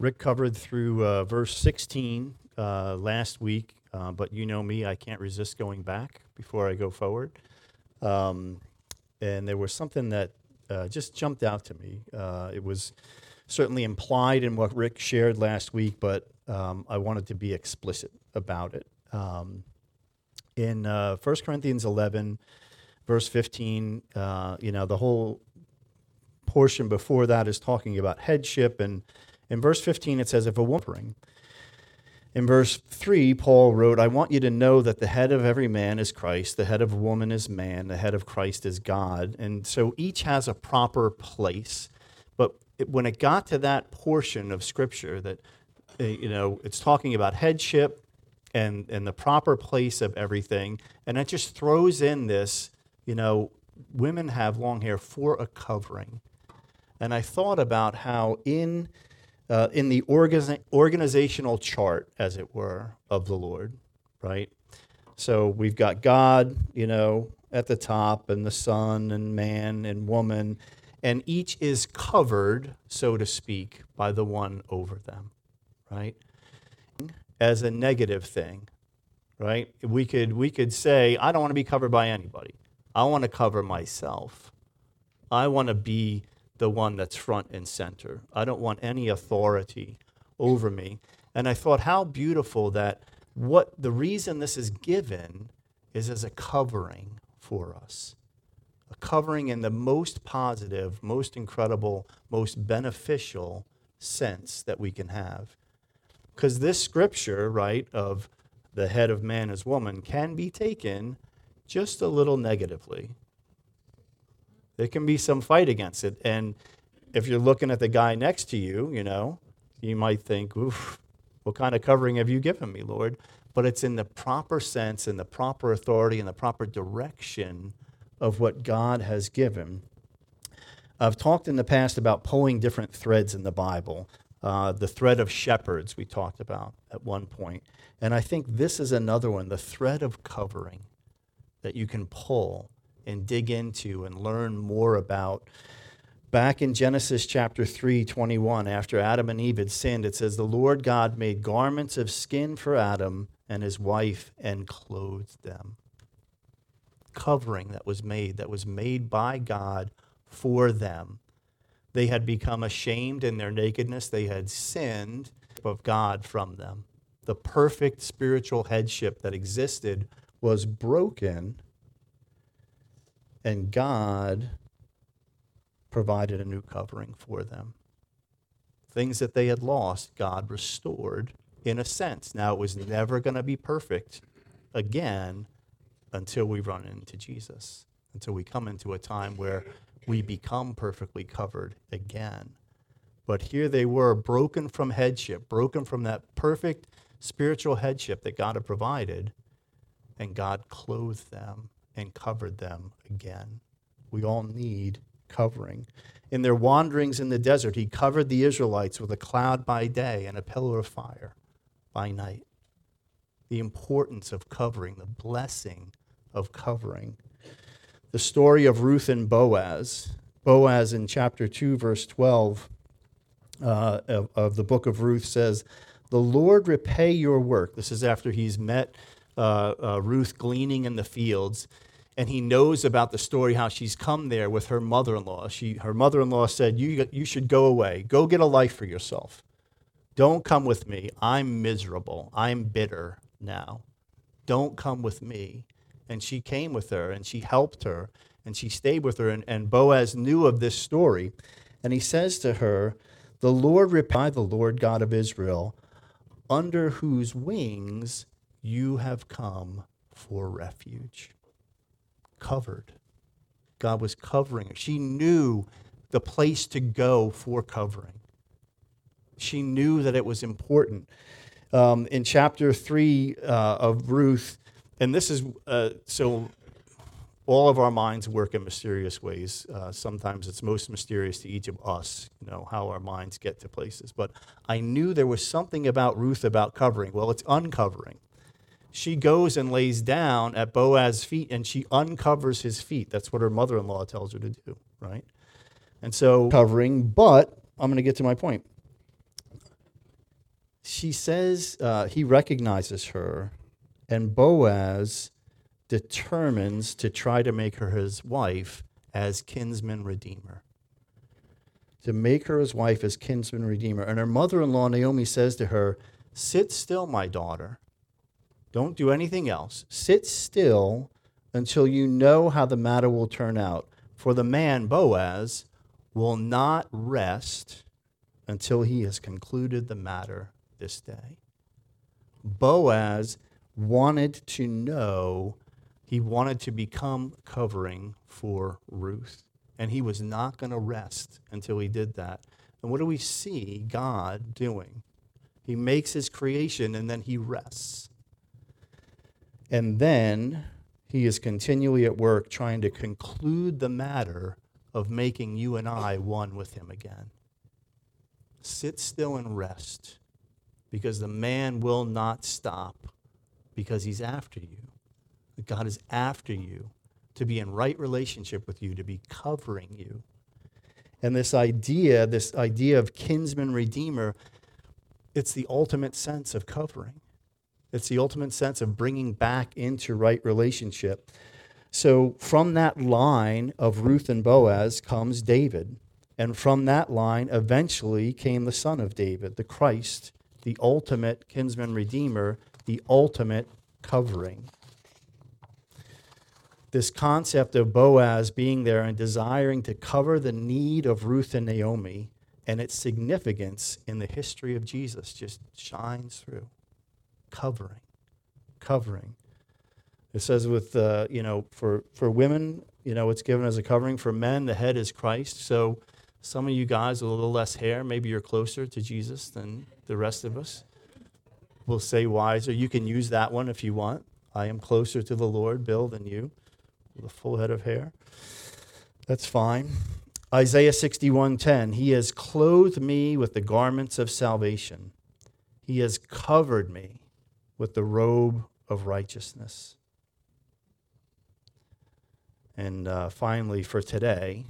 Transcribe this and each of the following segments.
Rick covered through verse 16 last week, but you know me, I can't resist going back before I go forward. And there was something that just jumped out to me. It was certainly implied in what Rick shared last week, but I wanted to be explicit about it. In 1 Corinthians 11, verse 15, the whole portion before that is talking about headship, and in verse 15, it says, if a woman. In verse 3, Paul wrote, I want you to know that the head of every man is Christ, the head of a woman is man, the head of Christ is God. And so each has a proper place. But when it got to that portion of Scripture that, it's talking about headship and the proper place of everything, and it just throws in this, women have long hair for a covering. And I thought about how in the organizational chart, as it were, of the Lord, right? So we've got God, at the top, and the Son, and man, and woman, and each is covered, so to speak, by the one over them, right? As a negative thing, right? We could say, I don't want to be covered by anybody. I want to cover myself. I want to be the one that's front and center. I don't want any authority over me. And I thought how beautiful that the reason this is given is as a covering for us. A covering in the most positive, most incredible, most beneficial sense that we can have. Because this scripture, right, of the head of man as woman can be taken just a little negatively. There can be some fight against it. And if you're looking at the guy next to you, you might think, oof, what kind of covering have you given me, Lord? But it's in the proper sense, in the proper authority, in the proper direction of what God has given. I've talked in the past about pulling different threads in the Bible. The thread of shepherds we talked about at one point. And I think this is another one, the thread of covering that you can pull and dig into and learn more about. Back in Genesis chapter 3:21, after Adam and Eve had sinned, it says, the Lord God made garments of skin for Adam and his wife and clothed them. Covering that was made by God for them. They had become ashamed in their nakedness. They had sinned of God from them. The perfect spiritual headship that existed was broken, and God provided a new covering for them. Things that they had lost, God restored in a sense. Now, it was never going to be perfect again until we run into Jesus, until we come into a time where we become perfectly covered again. But here they were, broken from headship, broken from that perfect spiritual headship that God had provided, and God clothed them and covered them again. We all need covering. In their wanderings in the desert, he covered the Israelites with a cloud by day and a pillar of fire by night. The importance of covering, the blessing of covering. The story of Ruth and Boaz. Boaz in chapter 2, verse 12 of the book of Ruth says, the Lord repay your work. This is after he's met Ruth gleaning in the fields. And he knows about the story, how she's come there with her mother-in-law. Her mother-in-law said, you should go away. Go get a life for yourself. Don't come with me. I'm miserable. I'm bitter now. Don't come with me. And she came with her, and she helped her, and she stayed with her. And Boaz knew of this story. And he says to her, the Lord repay the Lord God of Israel, under whose wings you have come for refuge. Covered. God was covering her. She knew the place to go for covering. She knew that it was important. In chapter 3 of Ruth, and this is, so all of our minds work in mysterious ways. Sometimes it's most mysterious to each of us, how our minds get to places. But I knew there was something about Ruth about covering. Well, it's uncovering. She goes and lays down at Boaz's feet, and she uncovers his feet. That's what her mother-in-law tells her to do, right? And so covering, but I'm going to get to my point. she says he recognizes her, and Boaz determines to try to make her his wife as kinsman redeemer. To make her his wife as kinsman redeemer. And her mother-in-law, Naomi, says to her, "Sit still, my daughter. Don't do anything else. Sit still until you know how the matter will turn out. For the man, Boaz, will not rest until he has concluded the matter this day." Boaz wanted to know, he wanted to become covering for Ruth. And he was not going to rest until he did that. And what do we see God doing? He makes his creation and then he rests. And then he is continually at work trying to conclude the matter of making you and I one with him again. Sit still and rest, because the man will not stop, because he's after you. God is after you to be in right relationship with you, to be covering you. And this idea of kinsman redeemer, it's the ultimate sense of covering. It's the ultimate sense of bringing back into right relationship. So from that line of Ruth and Boaz comes David. And from that line eventually came the son of David, the Christ, the ultimate kinsman redeemer, the ultimate covering. This concept of Boaz being there and desiring to cover the need of Ruth and Naomi and its significance in the history of Jesus just shines through. Covering. It says for women, it's given as a covering. For men, the head is Christ. So some of you guys with a little less hair, maybe you're closer to Jesus than the rest of us. We'll say wiser. You can use that one if you want. I am closer to the Lord, Bill, than you. With a full head of hair. That's fine. Isaiah 61:10, he has clothed me with the garments of salvation. He has covered me with the robe of righteousness. And finally, for today,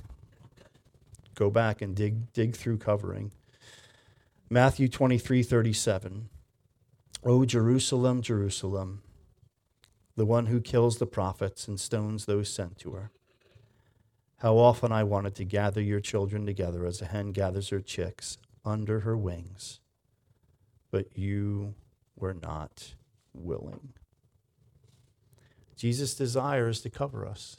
go back and dig through covering. Matthew 23:37. O Jerusalem, Jerusalem, the one who kills the prophets and stones those sent to her. How often I wanted to gather your children together as a hen gathers her chicks under her wings, but you were not willing. Jesus desires to cover us.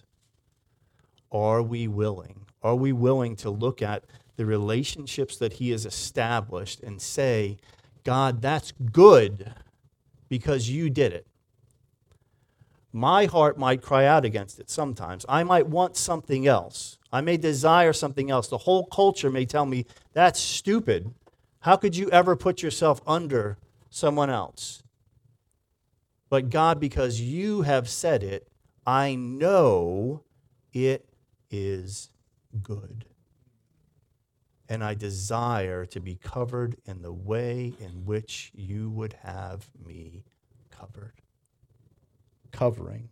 Are we willing? Are we willing to look at the relationships that he has established and say, God, that's good because you did it? My heart might cry out against it sometimes. I might want something else. I may desire something else. The whole culture may tell me, that's stupid. How could you ever put yourself under someone else? But God, because you have said it, I know it is good. And I desire to be covered in the way in which you would have me covered. Covering.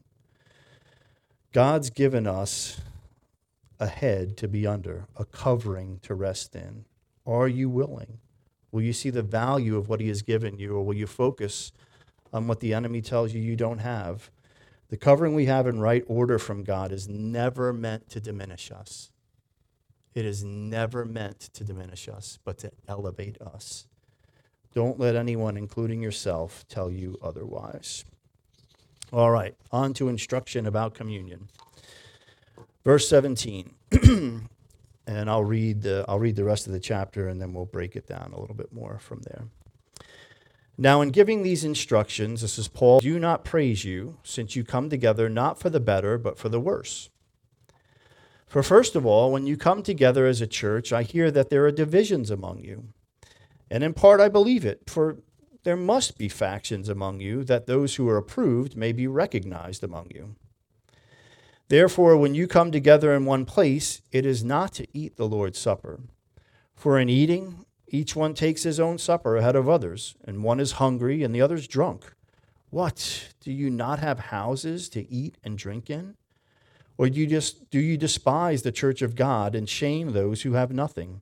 God's given us a head to be under, a covering to rest in. Are you willing? Will you see the value of what he has given you, or will you focus on what the enemy tells you you don't have? The covering we have in right order from God is never meant to diminish us. It is never meant to diminish us, but to elevate us. Don't let anyone, including yourself, tell you otherwise. All right, on to instruction about communion. Verse 17, and I'll read the rest of the chapter, and then we'll break it down a little bit more from there. Now, in giving these instructions, this is Paul, do not praise you, since you come together not for the better, but for the worse. For first of all, when you come together as a church, I hear that there are divisions among you. And in part I believe it, for there must be factions among you, that those who are approved may be recognized among you. Therefore, when you come together in one place, it is not to eat the Lord's Supper. For in eating, each one takes his own supper ahead of others, and one is hungry and the other is drunk. What? Do you not have houses to eat and drink in? Or do you despise the church of God and shame those who have nothing?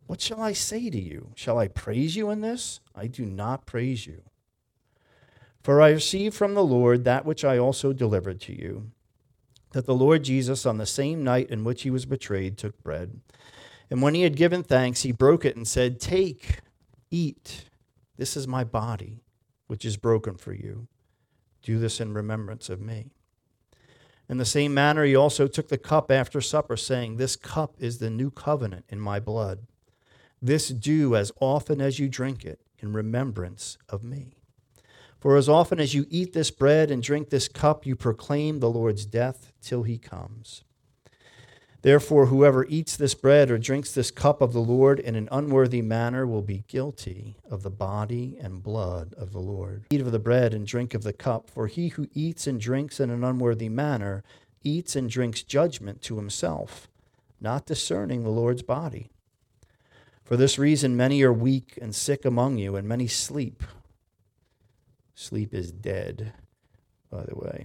What shall I say to you? Shall I praise you in this? I do not praise you. For I received from the Lord that which I also delivered to you, that the Lord Jesus, on the same night in which he was betrayed, took bread. And when he had given thanks, he broke it and said, "Take, eat. This is my body, which is broken for you. Do this in remembrance of me." In the same manner, he also took the cup after supper, saying, "This cup is the new covenant in my blood. This do as often as you drink it in remembrance of me. For as often as you eat this bread and drink this cup, you proclaim the Lord's death till he comes. Therefore, whoever eats this bread or drinks this cup of the Lord in an unworthy manner will be guilty of the body and blood of the Lord. Eat of the bread and drink of the cup, for he who eats and drinks in an unworthy manner eats and drinks judgment to himself, not discerning the Lord's body. For this reason, many are weak and sick among you, and many sleep. Sleep is dead, by the way.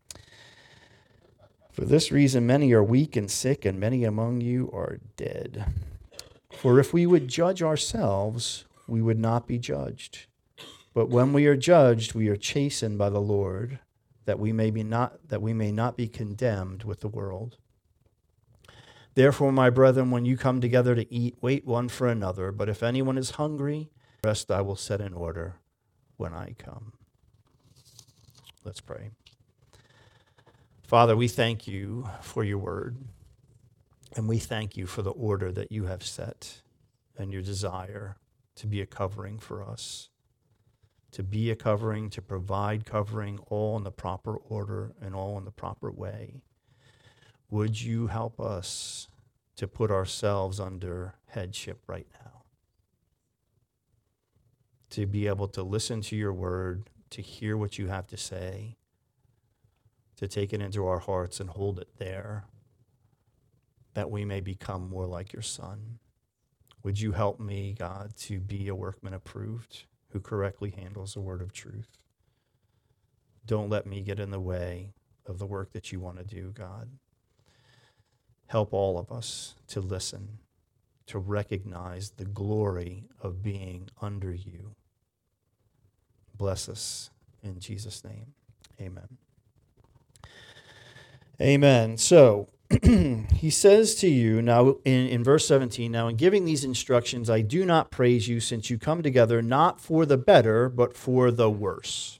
For this reason, many are weak and sick, and many among you are dead. For if we would judge ourselves, we would not be judged. But when we are judged, we are chastened by the Lord, that we may not be condemned with the world. Therefore, my brethren, when you come together to eat, wait one for another. But if anyone is hungry, the rest I will set in order when I come. Let's pray. Father, we thank you for your word, and we thank you for the order that you have set and your desire to be a covering for us, to be a covering, to provide covering, all in the proper order and all in the proper way. Would you help us to put ourselves under headship right now, to be able to listen to your word, to hear what you have to say, to take it into our hearts and hold it there, that we may become more like your Son. Would you help me, God, to be a workman approved who correctly handles the word of truth? Don't let me get in the way of the work that you want to do, God. Help all of us to listen, to recognize the glory of being under you. Bless us in Jesus' name. Amen. Amen. So he says to you now in verse 17, now in giving these instructions, I do not praise you, since you come together not for the better, but for the worse.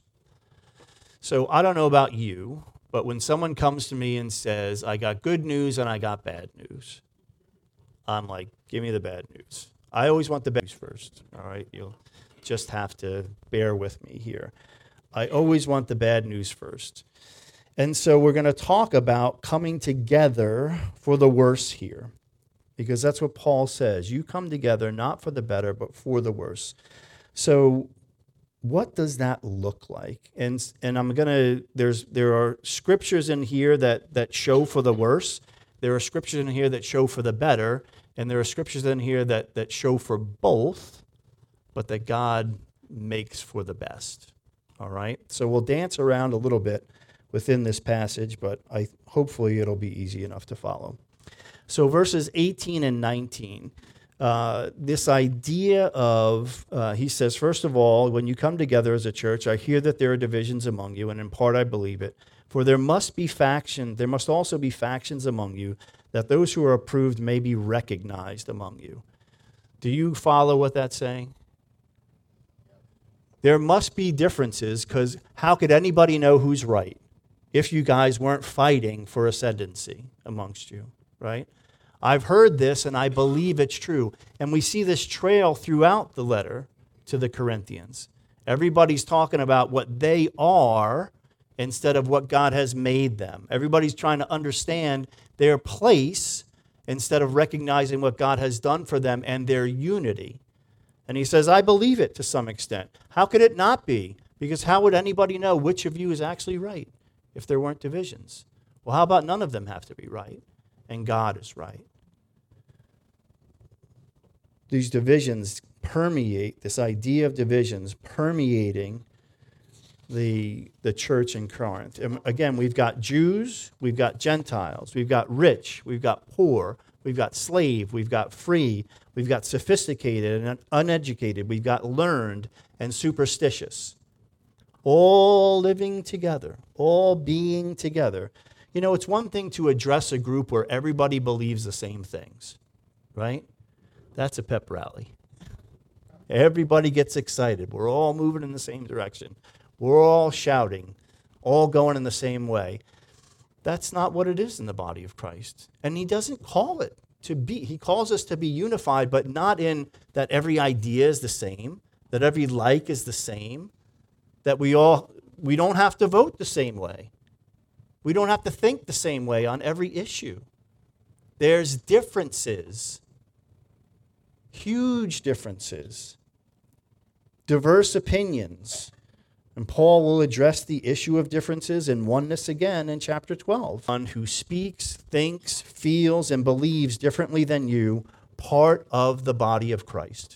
So I don't know about you, but when someone comes to me and says, I got good news and I got bad news, I'm like, give me the bad news. I always want the bad news first, all right? You'll just have to bear with me here. I always want the bad news first. And so we're going to talk about coming together for the worse here, because that's what Paul says. You come together not for the better, but for the worse. So what does that look like? And I'm going to, there are scriptures in here that show for the worse. There are scriptures in here that show for the better. And there are scriptures in here that show for both, but that God makes for the best. All right? So we'll dance around a little bit within this passage, but hopefully it'll be easy enough to follow. So verses 18 and 19, this idea of, he says, first of all, when you come together as a church, I hear that there are divisions among you, and in part I believe it. For there must also be factions among you, that those who are approved may be recognized among you. Do you follow what that's saying? There must be differences, because how could anybody know who's right if you guys weren't fighting for ascendancy amongst you, right? I've heard this, and I believe it's true. And we see this trail throughout the letter to the Corinthians. Everybody's talking about what they are instead of what God has made them. Everybody's trying to understand their place instead of recognizing what God has done for them and their unity. And he says, I believe it to some extent. How could it not be? Because how would anybody know which of you is actually right if there weren't divisions? Well, how about none of them have to be right and God is right? These divisions permeate, this idea of divisions permeating the church in Corinth. And again, we've got Jews, we've got Gentiles, we've got rich, we've got poor, We've got slave, we've got free, we've got sophisticated and uneducated, we've got learned and superstitious. All living together, all being together. You know, it's one thing to address a group where everybody believes the same things, right? That's a pep rally. Everybody gets excited. We're all moving in the same direction. We're all shouting, all going in the same way. That's not what it is in the body of Christ. And he doesn't call it to be. He calls us to be unified, but not in that every idea is the same, that every like is the same, that we don't have to vote the same way. We don't have to think the same way on every issue. There's differences, huge differences, diverse opinions. And Paul will address the issue of differences and oneness again in chapter 12. One who speaks, thinks, feels, and believes differently than you, part of the body of Christ.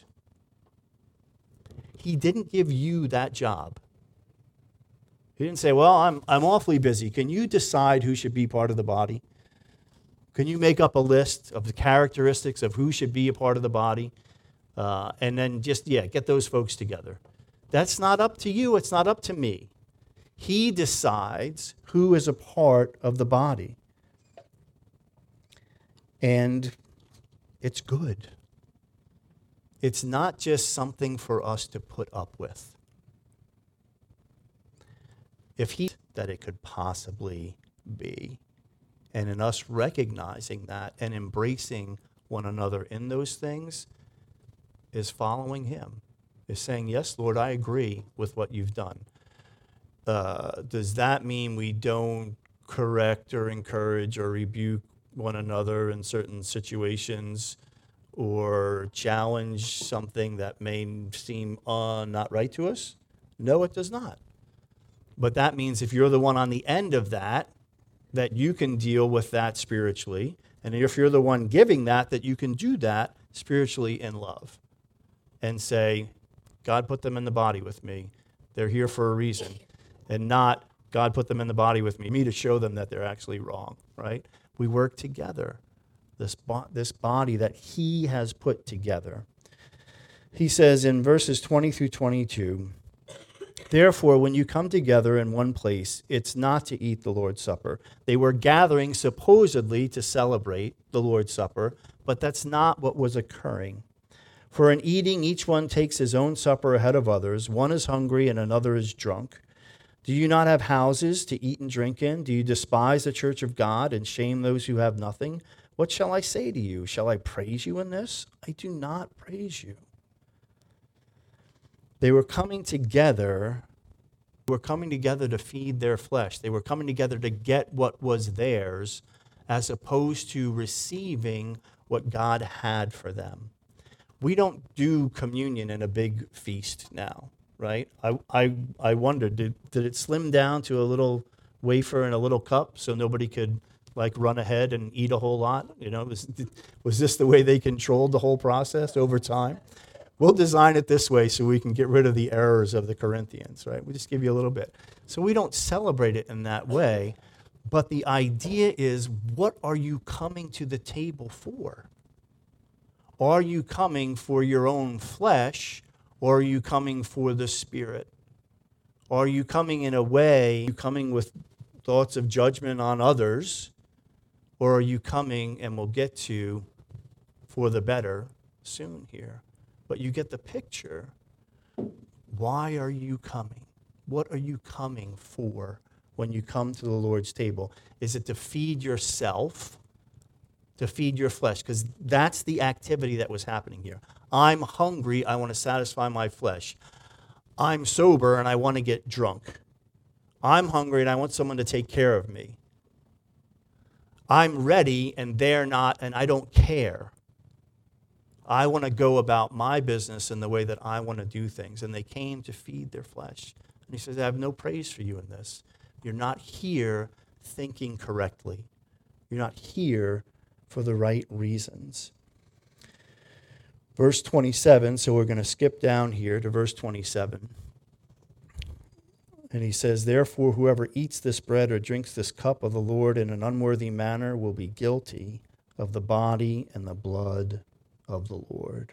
He didn't give you that job. He didn't say, well, I'm awfully busy. Can you decide who should be part of the body? Can you make up a list of the characteristics of who should be a part of the body? And then just, get those folks together. That's not up to you. It's not up to me. He decides who is a part of the body. And it's good. It's not just something for us to put up with. If he that it could possibly be, and in us recognizing that and embracing one another in those things, is following him, is saying, yes, Lord, I agree with what you've done. Does that mean we don't correct or encourage or rebuke one another in certain situations or challenge something that may seem not right to us? No, it does not. But that means if you're the one on the end of that you can deal with that spiritually. And if you're the one giving that you can do that spiritually in love. And say, God put them in the body with me. They're here for a reason. And not, God put them in the body with me to show them that they're actually wrong, right? We work together. This body that he has put together. He says in verses 20 through 22, therefore, when you come together in one place, it's not to eat the Lord's Supper. They were gathering supposedly to celebrate the Lord's Supper, but that's not what was occurring. For in eating, each one takes his own supper ahead of others. One is hungry and another is drunk. Do you not have houses to eat and drink in? Do you despise the church of God and shame those who have nothing? What shall I say to you? Shall I praise you in this? I do not praise you. They were coming together. They were coming together to feed their flesh. They were coming together to get what was theirs as opposed to receiving what God had for them. We don't do communion in a big feast now, right? I wondered, did it slim down to a little wafer and a little cup so nobody could run ahead and eat a whole lot? You know, was this the way they controlled the whole process over time? We'll design it this way so we can get rid of the errors of the Corinthians, right? We'll just give you a little bit. So we don't celebrate it in that way, but the idea is, what are you coming to the table for? Are you coming for your own flesh, or are you coming for the Spirit? Are you coming in a way, are you coming with thoughts of judgment on others, or are you coming, and we'll get to, for the better soon here? But you get the picture. Why are you coming? What are you coming for when you come to the Lord's table? Is it to feed yourself? To feed your flesh? Because that's the activity that was happening here. I'm hungry, I want to satisfy my flesh. I'm sober and I want to get drunk. I'm hungry and I want someone to take care of me. I'm ready and they're not, and I don't care. I want to go about my business in the way that I want to do things. And they came to feed their flesh. And he says, I have no praise for you in this. You're not here thinking correctly. You're not here for the right reasons. Verse 27, so we're going to skip down here to verse 27. And he says, therefore, whoever eats this bread or drinks this cup of the Lord in an unworthy manner will be guilty of the body and the blood of the Lord.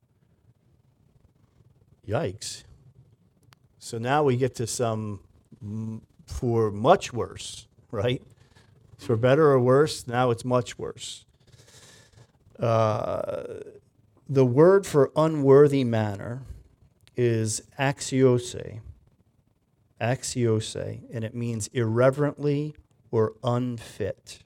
Yikes. So now we get to some for much worse, right? For better or worse, now it's much worse. The word for unworthy manner is axiose, and it means irreverently or unfit.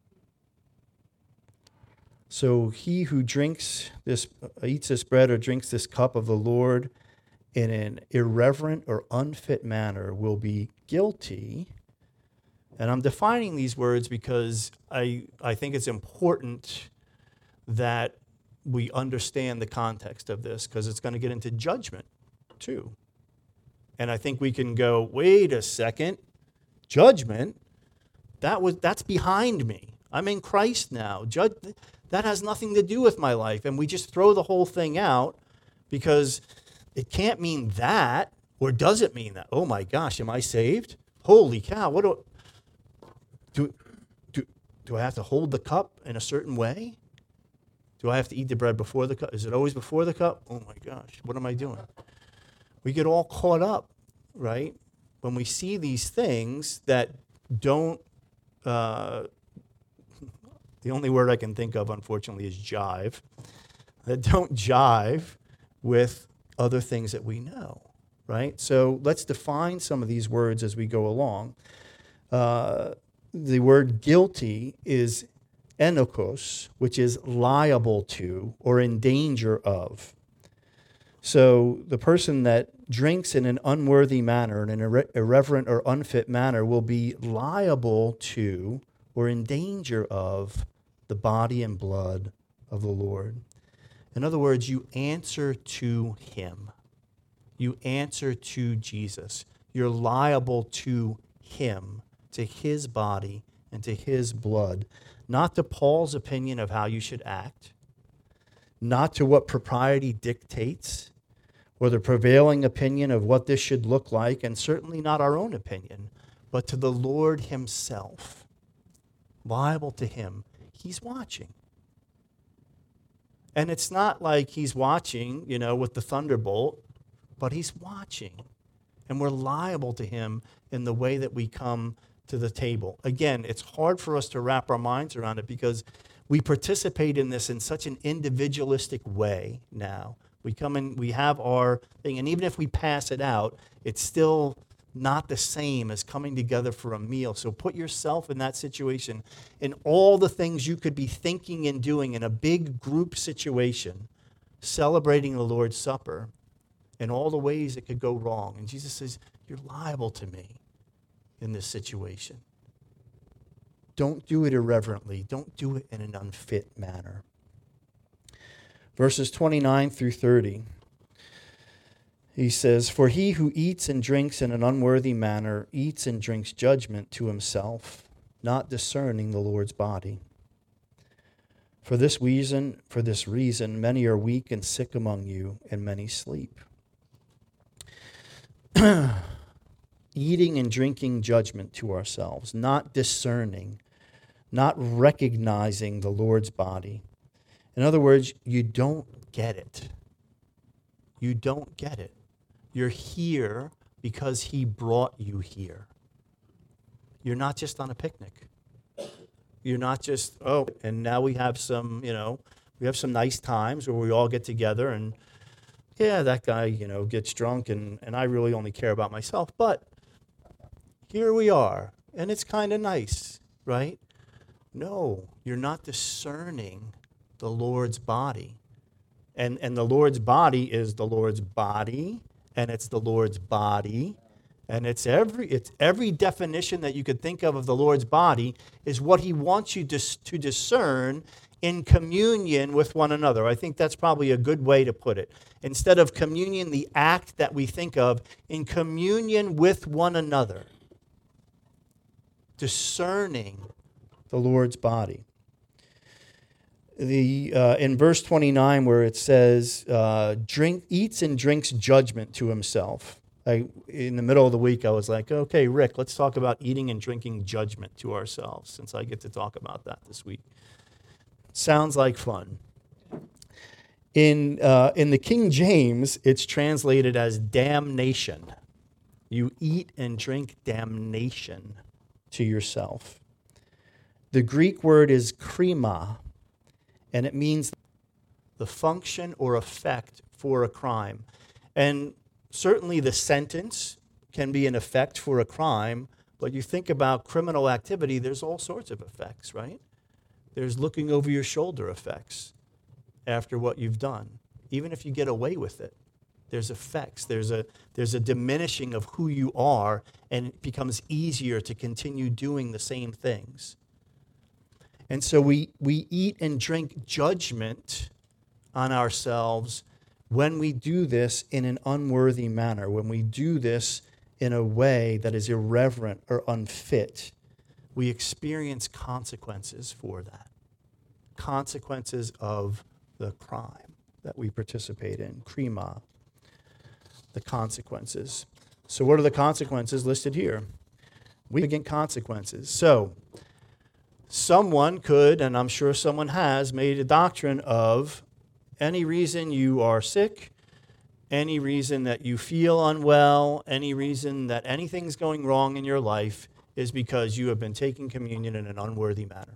So he who eats this bread or drinks this cup of the Lord in an irreverent or unfit manner will be guilty. And I'm defining these words because I think it's important that we understand the context of this, because it's going to get into judgment too. And I think we can go, wait a second, judgment? That's behind me. I'm in Christ now. That has nothing to do with my life. And we just throw the whole thing out because it can't mean that, or does it mean that? Oh my gosh, am I saved? Holy cow, what do I have to hold the cup in a certain way? Do I have to eat the bread before the cup? Is it always before the cup? Oh my gosh, what am I doing? We get all caught up, right? When we see these things that don't, the only word I can think of, unfortunately, is jive, that don't jive with other things that we know, right? So let's define some of these words as we go along. The word guilty is enokos, which is liable to or in danger of. So the person that drinks in an unworthy manner, in an irreverent or unfit manner, will be liable to or in danger of the body and blood of the Lord. In other words, you answer to him. You answer to Jesus. You're liable to him, to his body and to his blood. Not to Paul's opinion of how you should act, not to what propriety dictates, or the prevailing opinion of what this should look like, and certainly not our own opinion, but to the Lord himself. Liable to him. He's watching. And it's not like he's watching, with the thunderbolt, but he's watching. And we're liable to him in the way that we come to the table. Again, it's hard for us to wrap our minds around it because we participate in this in such an individualistic way now. We come in, we have our thing, and even if we pass it out, it's still not the same as coming together for a meal. So put yourself in that situation, in all the things you could be thinking and doing in a big group situation, celebrating the Lord's Supper, and all the ways it could go wrong. And Jesus says, you're liable to me in this situation. Don't do it irreverently. Don't do it in an unfit manner. Verses 29 through 30. He says, for he who eats and drinks in an unworthy manner eats and drinks judgment to himself, not discerning the Lord's body. For this reason, many are weak and sick among you, and many sleep. Eating and drinking judgment to ourselves, not discerning, not recognizing the Lord's body. In other words, you don't get it. You don't get it. You're here because he brought you here. You're not just on a picnic. You're not just, and now we have some, we have some nice times where we all get together and, yeah, that guy, gets drunk and I really only care about myself. But here we are, and it's kind of nice, right? No, you're not discerning the Lord's body. And the Lord's body is the Lord's body, and it's the Lord's body, and it's every definition that you could think of the Lord's body is what he wants you to discern in communion with one another. I think that's probably a good way to put it. Instead of communion, the act that we think of, in communion with one another. Discerning the Lord's body. In verse 29 where it says, eats and drinks judgment to himself. In the middle of the week, I was like, okay, Rick, let's talk about eating and drinking judgment to ourselves, since I get to talk about that this week. Sounds like fun. In the King James, it's translated as damnation. You eat and drink damnation to yourself. The Greek word is krima, and it means the function or effect for a crime. And certainly the sentence can be an effect for a crime, but you think about criminal activity, there's all sorts of effects, right? There's looking over your shoulder effects after what you've done. Even if you get away with it, there's effects. There's a diminishing of who you are, and it becomes easier to continue doing the same things. And so we eat and drink judgment on ourselves when we do this in an unworthy manner, when we do this in a way that is irreverent or unfit. We experience consequences for that. Consequences of the crime that we participate in. Krima. The consequences. So what are the consequences listed here? Significant consequences. So someone could, and I'm sure someone has, made a doctrine of any reason you are sick, any reason that you feel unwell, any reason that anything's going wrong in your life is because you have been taking communion in an unworthy manner.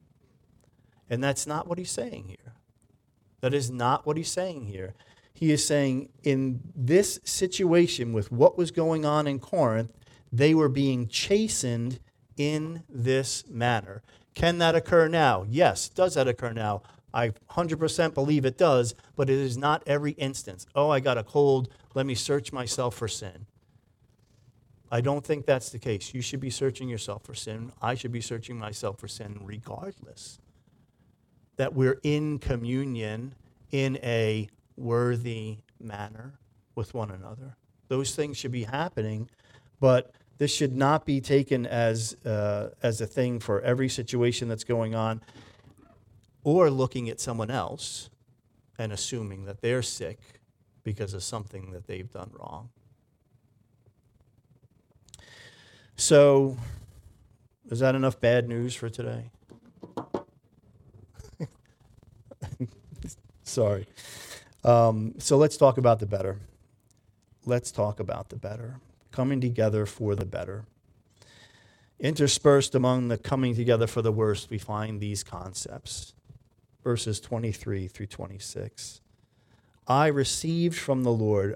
And that's not what he's saying here. That is not what he's saying here. He is saying in this situation with what was going on in Corinth, they were being chastened in this manner. Can that occur now? Yes. Does that occur now? I 100% believe it does, but it is not every instance. Oh, I got a cold. Let me search myself for sin. I don't think that's the case. You should be searching yourself for sin. I should be searching myself for sin regardless. That we're in communion in a worthy manner with one another. Those things should be happening, but this should not be taken as a thing for every situation that's going on, or looking at someone else and assuming that they're sick because of something that they've done wrong. So, is that enough bad news for today? Sorry. So let's talk about the better. Let's talk about the better. Coming together for the better. Interspersed among the coming together for the worst, we find these concepts. Verses 23 through 26. I received from the Lord,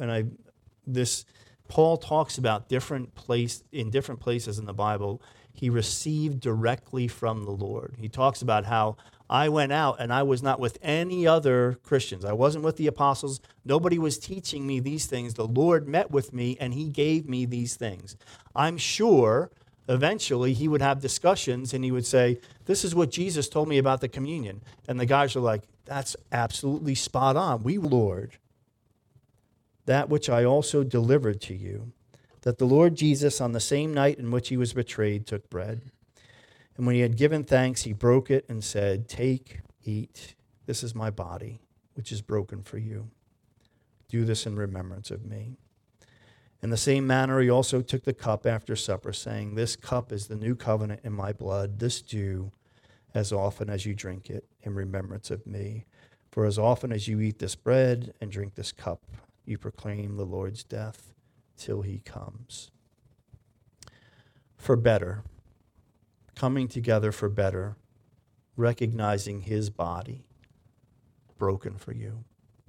Paul talks about in different places in the Bible, he received directly from the Lord. He talks about how I went out and I was not with any other Christians. I wasn't with the apostles. Nobody was teaching me these things. The Lord met with me and he gave me these things. I'm sure eventually he would have discussions and he would say, this is what Jesus told me about the communion. And the guys are like, that's absolutely spot on. We, Lord, that which I also delivered to you, that the Lord Jesus on the same night in which he was betrayed took bread. And when he had given thanks, he broke it and said, take, eat. This is my body, which is broken for you. Do this in remembrance of me. In the same manner, he also took the cup after supper, saying, this cup is the new covenant in my blood. This do as often as you drink it in remembrance of me. For as often as you eat this bread and drink this cup, you proclaim the Lord's death till he comes. For better, coming together for better, recognizing his body broken for you,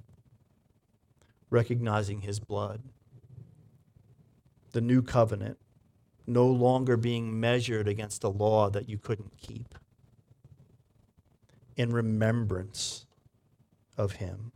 recognizing his blood, the new covenant, no longer being measured against a law that you couldn't keep, in remembrance of him.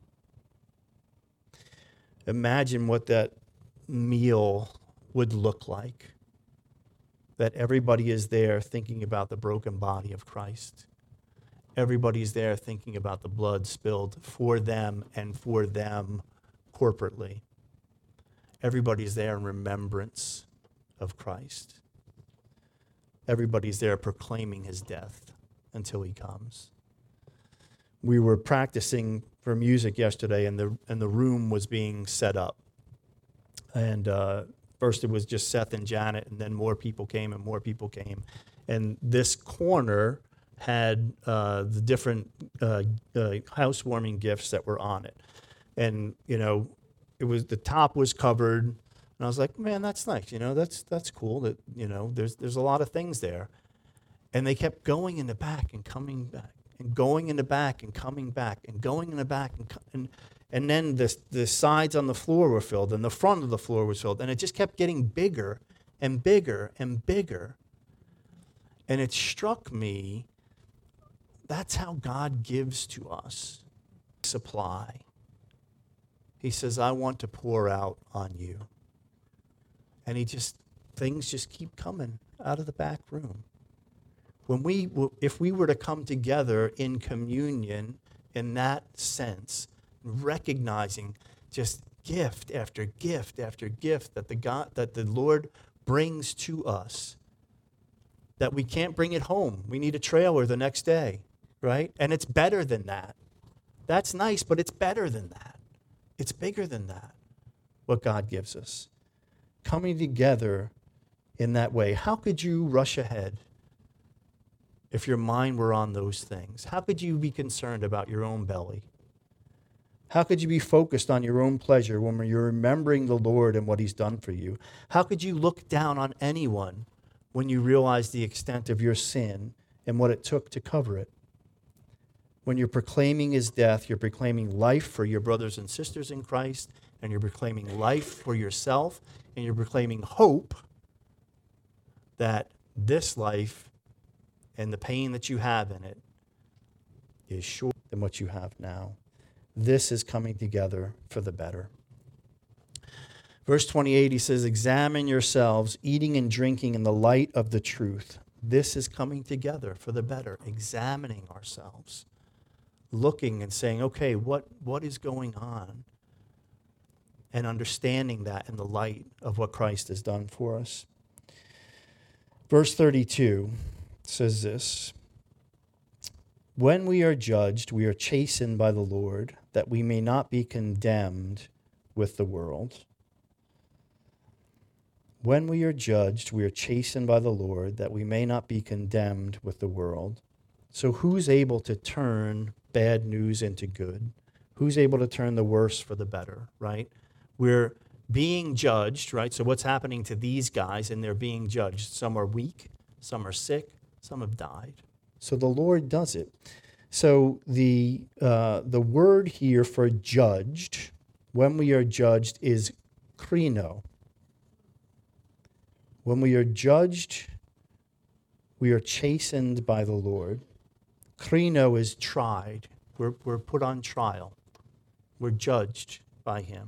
Imagine what that meal would look like. That everybody is there thinking about the broken body of Christ. Everybody's there thinking about the blood spilled for them and for them corporately. Everybody's there in remembrance of Christ. Everybody's there proclaiming his death until he comes. We were practicing for music yesterday, and the room was being set up. And first it was just Seth and Janet, and then more people came and more people came. And this corner had the different housewarming gifts that were on it. And, it was, the top was covered. And I was like, man, that's nice. That's cool that, there's a lot of things there. And they kept going in the back and coming back and going in the back and coming back and going in the back. And then the sides on the floor were filled and the front of the floor was filled. And it just kept getting bigger and bigger and bigger. And it struck me, that's how God gives to us supply. He says, I want to pour out on you. And things just keep coming out of the back room. If we were to come together in communion in that sense, recognizing just gift after gift after gift that the Lord brings to us, that we can't bring it home. We need a trailer the next day, right? And it's better than that. That's nice, but it's better than that. It's bigger than that, what God gives us. Coming together in that way. How could you rush ahead if your mind were on those things? How could you be concerned about your own belly? How could you be focused on your own pleasure when you're remembering the Lord and what he's done for you? How could you look down on anyone when you realize the extent of your sin and what it took to cover it? When you're proclaiming his death, you're proclaiming life for your brothers and sisters in Christ, and you're proclaiming life for yourself, and you're proclaiming hope that this life and the pain that you have in it is shorter than what you have now. This is coming together for the better. Verse 28, he says, examine yourselves, eating and drinking in the light of the truth. This is coming together for the better, examining ourselves, looking and saying, okay, what is going on? And understanding that in the light of what Christ has done for us. Verse 32 says this, when we are judged, we are chastened by the Lord, that we may not be condemned with the world. When we are judged, we are chastened by the Lord, that we may not be condemned with the world. So who's able to turn bad news into good? Who's able to turn the worse for the better, right? We're being judged, right? So what's happening to these guys, and they're being judged? Some are weak, some are sick, some have died. So the Lord does it. So the word here for judged, when we are judged, is krino. When we are judged, we are chastened by the Lord. Krino is tried. We're put on trial. We're judged by him.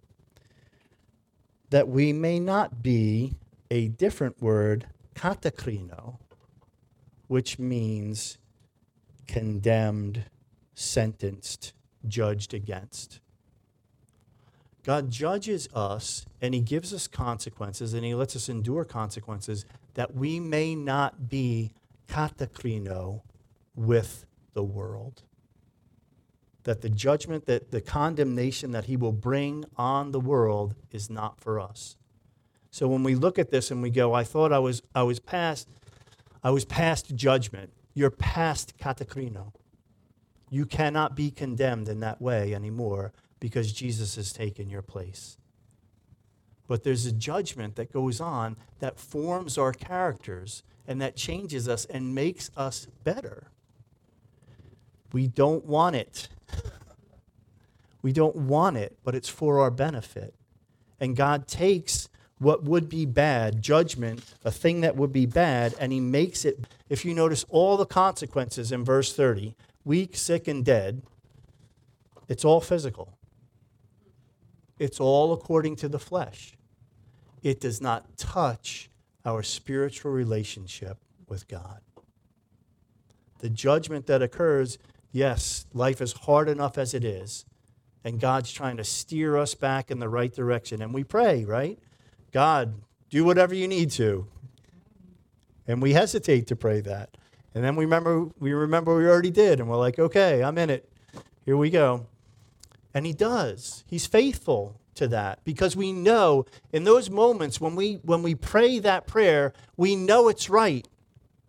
That we may not be, a different word, katakrino, which means condemned, sentenced, judged against. God judges us, and he gives us consequences, and he lets us endure consequences that we may not be katakrino with the world. That the judgment, that the condemnation that he will bring on the world is not for us. So when we look at this and we go, I thought I was past judgment. You're past katakrino. You cannot be condemned in that way anymore because Jesus has taken your place. But there's a judgment that goes on that forms our characters and that changes us and makes us better. We don't want it. We don't want it, but it's for our benefit. And God takes what would be bad, judgment, a thing that would be bad, and he makes it, if you notice all the consequences in verse 30, weak, sick, and dead, it's all physical. It's all according to the flesh. It does not touch our spiritual relationship with God. The judgment that occurs, yes, life is hard enough as it is, and God's trying to steer us back in the right direction. And we pray, right? God, do whatever you need to. And we hesitate to pray that. And then we remember we already did, and we're like, okay, I'm in it. Here we go. And he does. He's faithful to that because we know in those moments when we pray that prayer, we know it's right.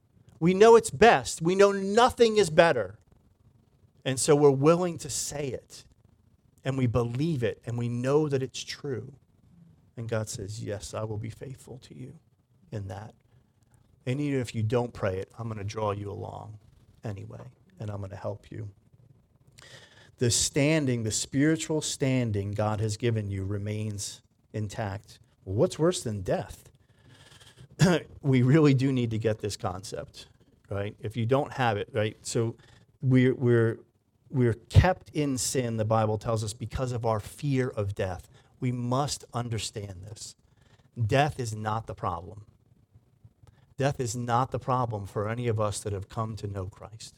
We know it's best. We know nothing is better. And so we're willing to say it. And we believe it. And we know that it's true. And God says, yes, I will be faithful to you in that. And even if you don't pray it, I'm going to draw you along anyway. And I'm going to help you. The standing, the spiritual standing God has given you remains intact. Well, what's worse than death? We really do need to get this concept, right? If you don't have it, right? So we're kept in sin, the Bible tells us, because of our fear of death. We must understand this. Death is not the problem. Death is not the problem for any of us that have come to know Christ.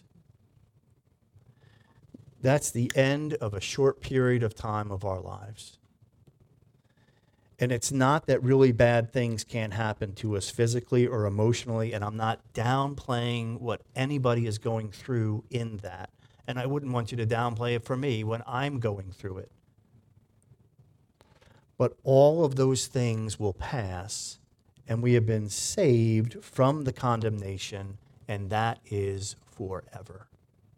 That's the end of a short period of time of our lives. And it's not that really bad things can't happen to us physically or emotionally, and I'm not downplaying what anybody is going through in that. And I wouldn't want you to downplay it for me when I'm going through it. But all of those things will pass, and we have been saved from the condemnation, and that is forever.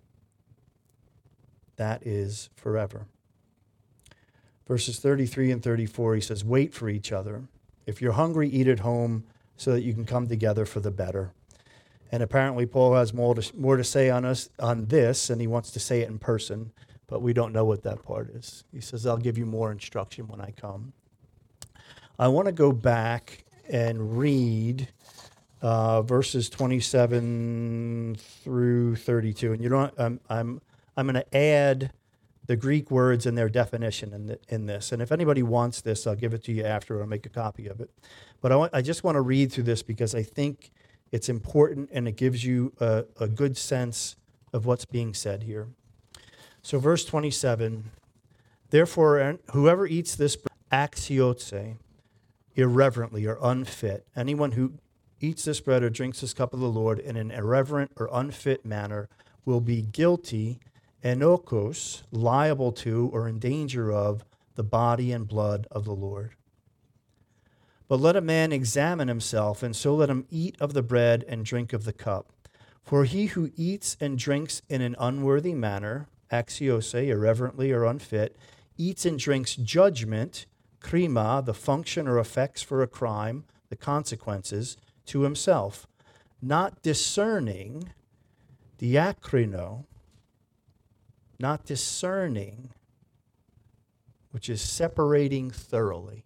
That is forever. Verses 33 and 34, he says, wait for each other. If you're hungry, eat at home so that you can come together for the better. And apparently Paul has more to say on this, and he wants to say it in person, but we don't know what that part is. He says, I'll give you more instruction when I come. I want to go back and read verses 27 through 32. And you know, I'm going to add the Greek words and their definition in this. And if anybody wants this, I'll give it to you after. I'll make a copy of it. But I just want to read through this because I think it's important and it gives you a good sense of what's being said here. So verse 27, therefore, whoever eats this axiotse, irreverently or unfit, anyone who eats this bread or drinks this cup of the Lord in an irreverent or unfit manner will be guilty, enokos, liable to or in danger of the body and blood of the Lord. But let a man examine himself, and so let him eat of the bread and drink of the cup. For he who eats and drinks in an unworthy manner, axiose, irreverently or unfit, eats and drinks judgment, krima, the function or effects for a crime, the consequences, to himself, not discerning, diakrino, not discerning, which is separating thoroughly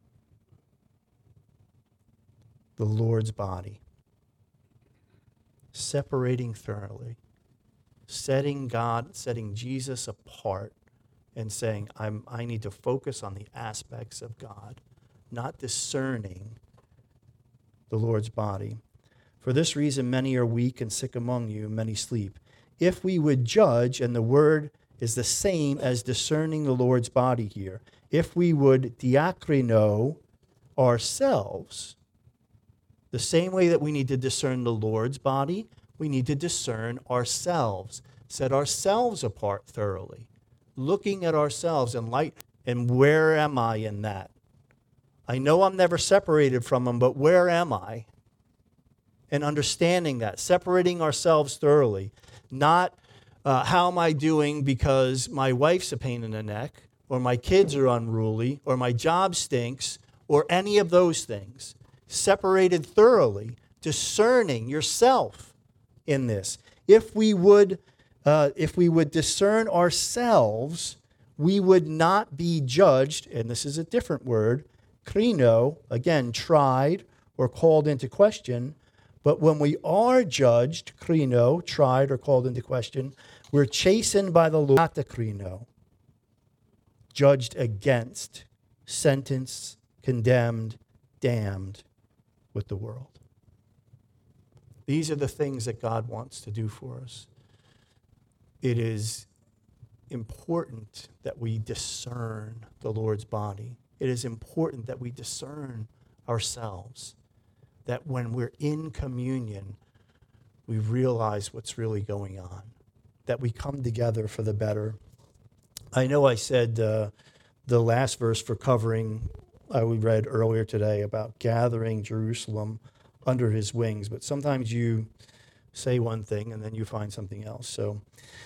the Lord's body. Separating thoroughly. Setting Jesus apart and saying, I need to focus on the aspects of God, not discerning the Lord's body. For this reason, many are weak and sick among you, many sleep. If we would judge, and the word is the same as discerning the Lord's body here, if we would diakrino ourselves, the same way that we need to discern the Lord's body, we need to discern ourselves, set ourselves apart thoroughly, looking at ourselves in light, and where am I in that? I know I'm never separated from him, but where am I? And understanding that, separating ourselves thoroughly, not how am I doing because my wife's a pain in the neck, or my kids are unruly, or my job stinks, or any of those things. Separated thoroughly, discerning yourself in this. If we would discern ourselves, we would not be judged, and this is a different word, krino, again, tried or called into question. But when we are judged, krino, tried or called into question, we're chastened by the Lord, not the krino, judged against, sentenced, condemned, damned with the world. These are the things that God wants to do for us. It is important that we discern the Lord's body. It is important that we discern ourselves, that when we're in communion, we realize what's really going on, that we come together for the better. I know I said the last verse for covering, we read earlier today about gathering Jerusalem under his wings, but sometimes you say one thing and then you find something else. So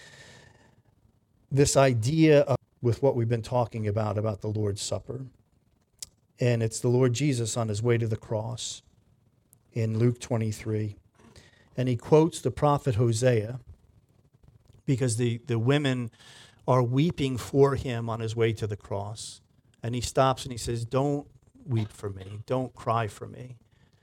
this idea with what we've been talking about the Lord's Supper, and it's the Lord Jesus on his way to the cross in Luke 23. And he quotes the prophet Hosea because the women are weeping for him on his way to the cross. And he stops and he says, don't weep for me. Don't cry for me.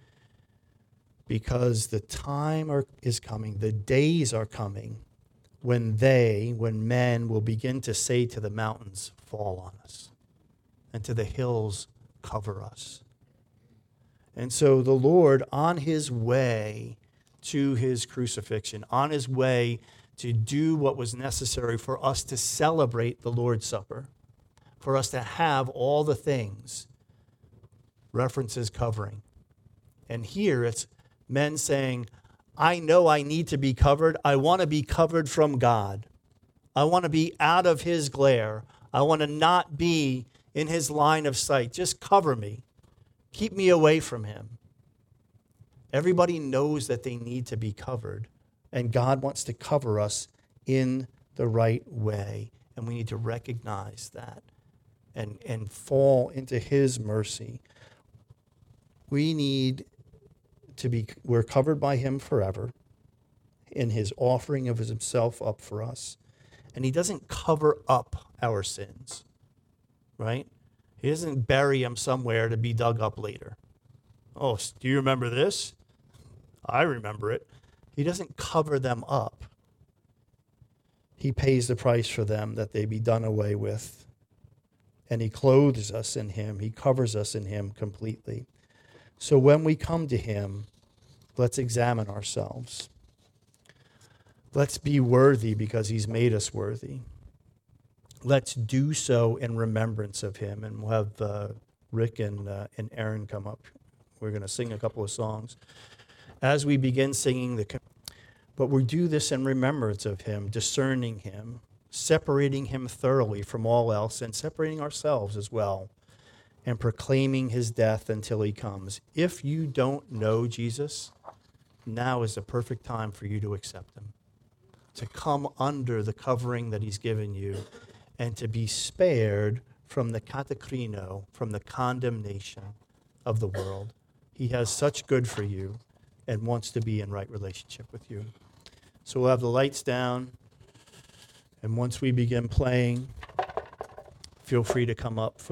Because the time is coming, the days are coming when men will begin to say to the mountains, fall on us, and to the hills, cover us. And so the Lord, on his way to his crucifixion, on his way to do what was necessary for us to celebrate the Lord's Supper, for us to have all the things, references covering. And here it's men saying, I know I need to be covered. I want to be covered from God. I want to be out of his glare. I want to not be in his line of sight. Just cover me. Keep me away from him. Everybody knows that they need to be covered, and God wants to cover us in the right way. And we need to recognize that and fall into his mercy. We're covered by him forever in his offering of himself up for us. And he doesn't cover up our sins, right? He doesn't bury them somewhere to be dug up later. Oh, do you remember this? I remember it. He doesn't cover them up. He pays the price for them that they be done away with. And he clothes us in him. He covers us in him completely. So when we come to him, let's examine ourselves. Let's be worthy because he's made us worthy. Let's do so in remembrance of him. And we'll have Rick and Aaron come up. We're going to sing a couple of songs. As we begin singing, but we do this in remembrance of him, discerning him, separating him thoroughly from all else, and separating ourselves as well, and proclaiming his death until he comes. If you don't know Jesus, now is the perfect time for you to accept him, to come under the covering that he's given you, and to be spared from the katakrino, from the condemnation of the world. He has such good for you and wants to be in right relationship with you. So we'll have the lights down, and once we begin playing, feel free to come up for